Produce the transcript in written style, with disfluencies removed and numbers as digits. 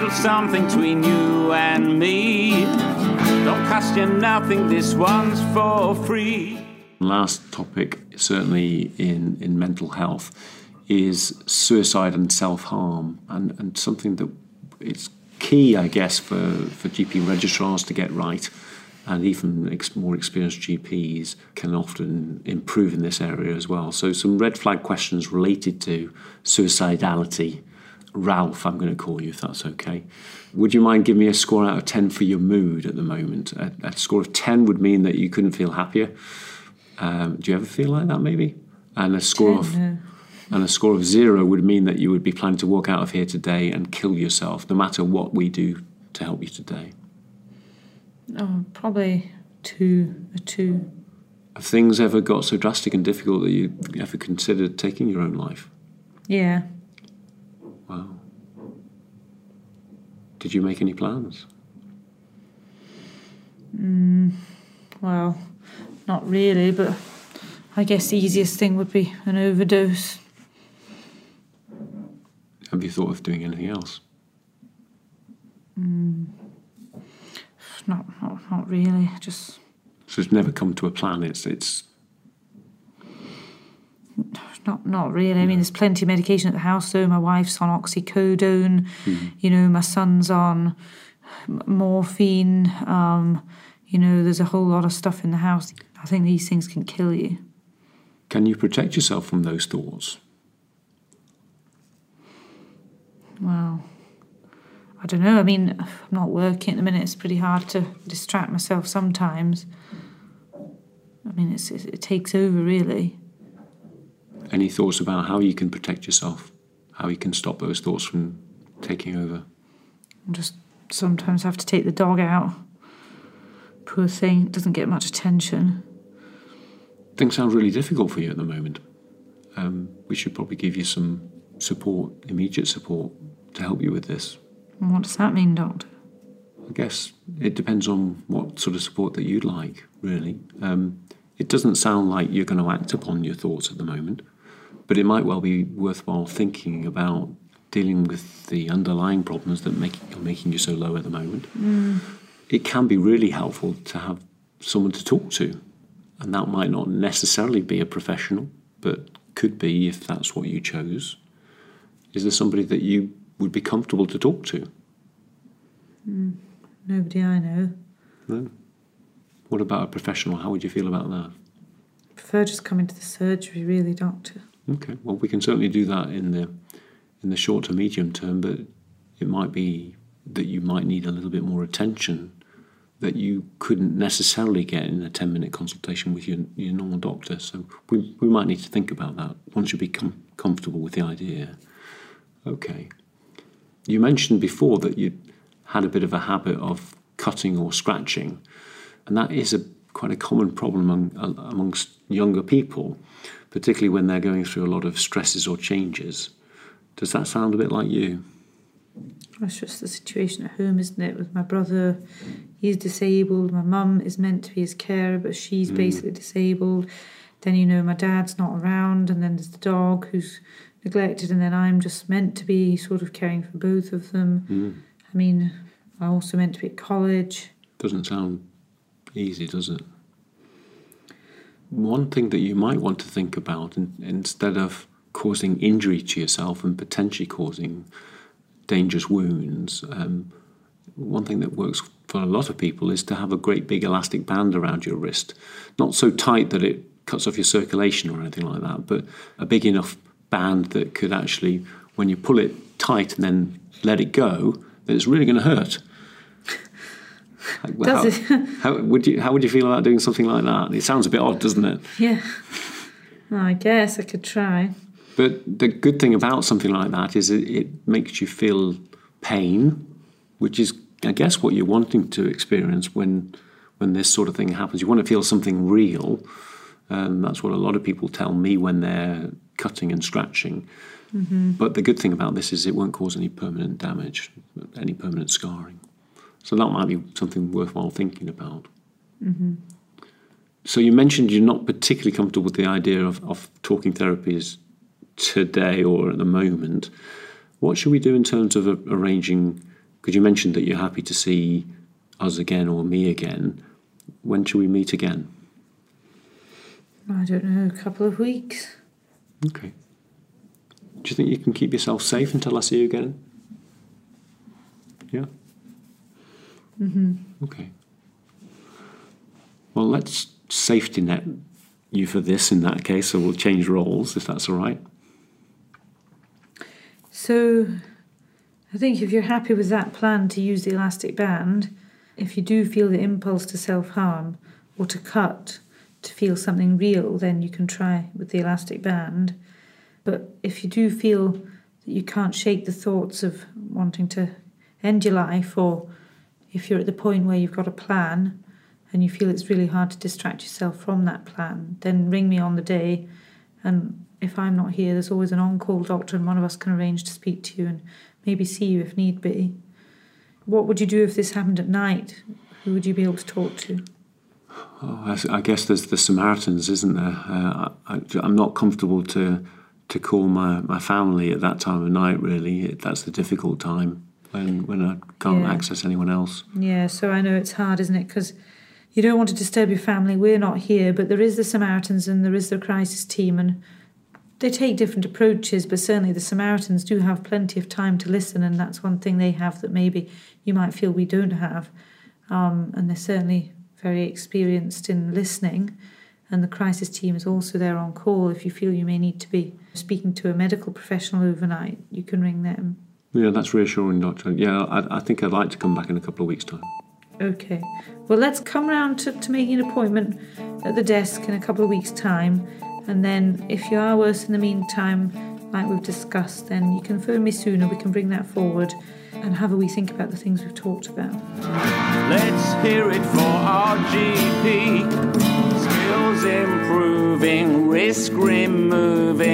little something between you and me. Don't cost you nothing, this one's for free. Last topic, certainly in mental health, is suicide and self-harm, and something that it's key, I guess, for GP registrars to get right, and even more experienced GPs can often improve in this area as well. So some red flag questions related to suicidality. Ralph, I'm going to call you if that's okay. Would you mind giving me a score out of 10 for your mood at the moment? A score of 10 would mean that you couldn't feel happier. Do you ever feel like that maybe? And a score 10, and a score of 0 would mean that you would be planning to walk out of here today and kill yourself, no matter what we do to help you today. Oh, probably a 2. Have things ever got so drastic and difficult that you ever considered taking your own life? Yeah. Wow. Did you make any plans? Well, not really, but I guess the easiest thing would be an overdose. Have you thought of doing anything else? Not really. Just So it's never come to a plan. It's not really. I mean, there's plenty of medication at the house. So my wife's on oxycodone. You know, my son's on morphine. You know, there's a whole lot of stuff in the house. I think these things can kill you. Can you protect yourself from those thoughts? Well, I don't know. I mean, I'm not working at the minute. It's pretty hard to distract myself sometimes. I mean, it takes over, really. Any thoughts about how you can protect yourself? How you can stop those thoughts from taking over? I just sometimes have to take the dog out. Poor thing, doesn't get much attention. Things sound really difficult for you at the moment. We should probably give you some support, immediate support, to help you with this. And what does that mean, Doctor? I guess it depends on what sort of support that you'd like, really. It doesn't sound like you're going to act upon your thoughts at the moment, but it might well be worthwhile thinking about dealing with the underlying problems that are making you so low at the moment. It can be really helpful to have someone to talk to, and that might not necessarily be a professional, but could be if that's what you chose. Is there somebody that you would be comfortable to talk to? Nobody I know. No. What about a professional? How would you feel about that? I prefer just coming to the surgery, really, Doctor. Okay, well, we can certainly do that in the short to medium term, but it might be that you might need a little bit more attention that you couldn't necessarily get in a 10-minute consultation with your normal doctor. So we might need to think about that once you become comfortable with the idea. Okay. You mentioned before that you had a bit of a habit of cutting or scratching, and that is quite a common problem amongst younger people, particularly when they're going through a lot of stresses or changes. Does that sound a bit like you? That's just the situation at home, isn't it? With my brother, he's disabled. My mum is meant to be his carer, but she's basically disabled. Then, you know, my dad's not around, and then there's the dog who's neglected, and then I'm just meant to be sort of caring for both of them. I mean, I'm also meant to be at college. Doesn't sound easy, does it? One thing that you might want to think about, instead of causing injury to yourself and potentially causing dangerous wounds, one thing that works for a lot of people is to have a great big elastic band around your wrist. Not so tight that it cuts off your circulation or anything like that, but a big enough band that could actually, when you pull it tight and then let it go, that it's really going to hurt. How would you feel about doing something like that? It sounds a bit odd, doesn't it? Yeah. Well, I guess I could try. But the good thing about something like that is it makes you feel pain, which is, I guess, what you're wanting to experience when this sort of thing happens. You want to feel something real. That's what a lot of people tell me when they're cutting and scratching. But the good thing about this is it won't cause any permanent damage, any permanent scarring. So that might be something worthwhile thinking about. So you mentioned you're not particularly comfortable with the idea of talking therapies today or at the moment. What should we do in terms of arranging Because you mentioned that you're happy to see us again or me again. When shall we meet again? I don't know, a couple of weeks. Okay. Do you think you can keep yourself safe until I see you again? Yeah? Okay. Well, let's safety net you for this in that case, so we'll change roles, if that's all right. So I think if you're happy with that plan to use the elastic band, if you do feel the impulse to self-harm or to cut, to feel something real, then you can try with the elastic band. But if you do feel that you can't shake the thoughts of wanting to end your life, or if you're at the point where you've got a plan and you feel it's really hard to distract yourself from that plan, then ring me on the day, and if I'm not here, there's always an on-call doctor and one of us can arrange to speak to you and maybe see you if need be. What would you do if this happened at night? Who would you be able to talk to? Oh, I guess there's the Samaritans, isn't there? I'm not comfortable to call my family at that time of night, really. That's the difficult time when I can't access anyone else. Yeah, so I know it's hard, isn't it? Because you don't want to disturb your family. We're not here, but there is the Samaritans and there is the crisis team, and they take different approaches, but certainly the Samaritans do have plenty of time to listen, and that's one thing they have that maybe you might feel we don't have. And they're certainly very experienced in listening, and the crisis team is also there on call. If you feel you may need to be speaking to a medical professional overnight, you can ring them. Yeah, that's reassuring, Doctor. Yeah, I think I'd like to come back in a couple of weeks' time. Okay. Well, let's come round to making an appointment at the desk in a couple of weeks' time. And then if you are worse in the meantime, like we've discussed, then you can phone me sooner. We can bring that forward and have a wee think about the things we've talked about. Let's hear it for our GP. Skills improving, risk removing.